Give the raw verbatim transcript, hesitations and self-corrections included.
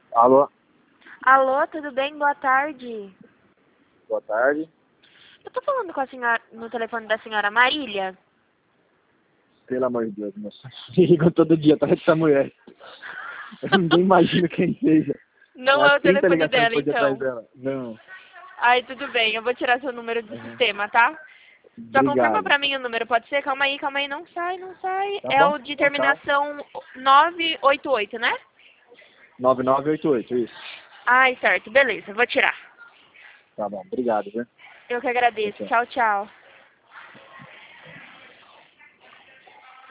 Alô? Alô, tudo bem? Boa tarde. Boa tarde. Eu tô falando com a senhora no telefone da senhora Marília? Pelo amor de Deus, moça. Me ligam todo dia, tá essa mulher. Eu nem imagino quem seja. Não Há é o trinta telefone ligações dela, por dia atrás então. dela. Não. Ai, tudo bem. Eu vou tirar seu número do Uhum. sistema, tá? Só confirma Obrigado. pra mim o número, pode ser? Calma aí, calma aí. Não sai, não sai. Tá É bom? o de Então, tá. terminação nove oito oito, né? nove nove oito oito, isso. Ai, certo. Beleza, vou tirar. Tá bom, obrigado, viu? Eu que agradeço. Tchau, tchau. Tchau, tchau.